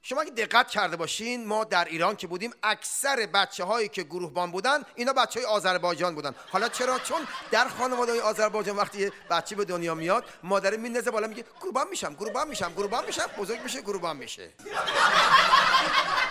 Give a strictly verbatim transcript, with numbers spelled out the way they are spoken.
شما اگه دقت کرده باشین ما در ایران که بودیم اکثر بچه هایی که گروهبان بودن اینا بچه های آذربایجان بودن. حالا چرا؟ چون در خانواده های آذربایجان وقتی یه بچه به دنیا میاد مادر میندازه بالا میگه گروهبان میشم گروهبان میشم گروهبان میشم، بزرگ میشه گروهبان میشه.